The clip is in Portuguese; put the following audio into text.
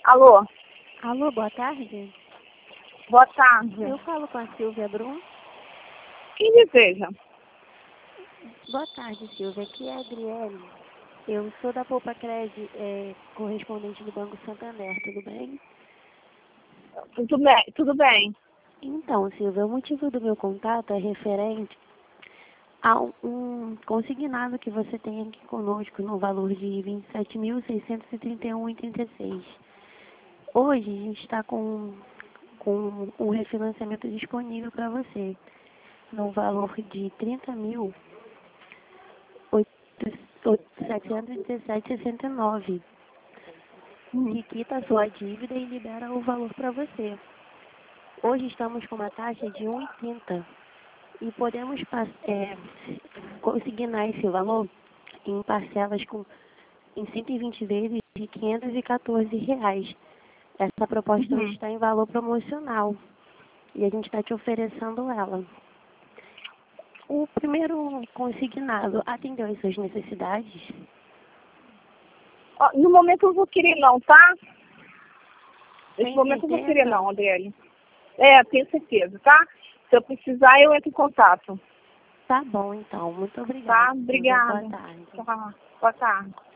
Alô? Alô, boa tarde. Boa tarde. Eu falo com a Silvia Brum. Quem deseja? Boa tarde, Silvia. Aqui é a Adriele. Eu sou da Poupa Cred, correspondente do Banco Santander, tudo bem? Tudo bem, tudo bem. Então, Silvia, o motivo do meu contato é referente a um consignado que você tem aqui conosco no valor de R$ 27.631,36. Hoje a gente está com um refinanciamento disponível para você, no valor de R$ 30.717,69. Que quita a sua dívida e libera o valor para você. Hoje estamos com uma taxa de 1,80 e podemos consignar esse valor em parcelas em 120 vezes de R$ 514. Essa proposta hoje está em valor promocional e a gente está te oferecendo ela. O primeiro consignado atendeu às suas necessidades? Ó, no momento eu não vou querer não, tá? Nesse Tem momento eu não vou certeza? querer não, Adriele. Tenho certeza, tá? Se eu precisar, eu entro em contato. Tá bom, então. Muito obrigada. Tá? Obrigada. Boa tarde. Tá. Boa tarde.